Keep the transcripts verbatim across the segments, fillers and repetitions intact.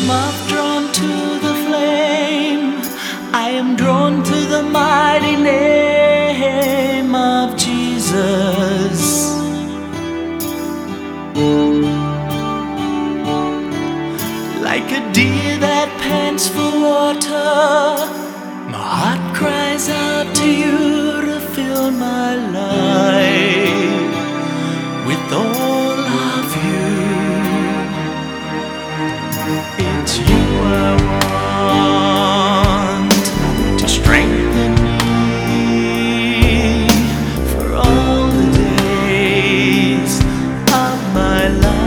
moth drawn to the flame, I am drawn to the mighty name of Jesus. Like a deer that pants for water, my heart cries out to you to fill my life with all of you. It's you I want to strengthen me for all the days of my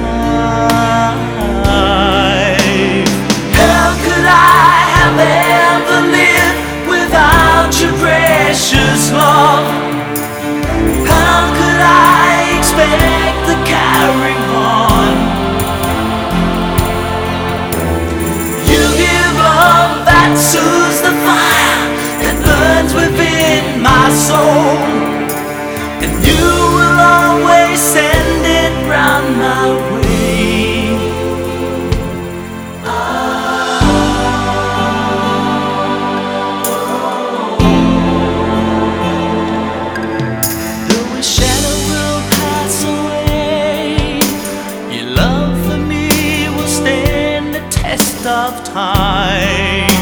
life. How could I have ever lived without your precious love? How could I expect to carry on? You give love that soothes the fire that burns within my soul, and you will always send it round my way. Of time.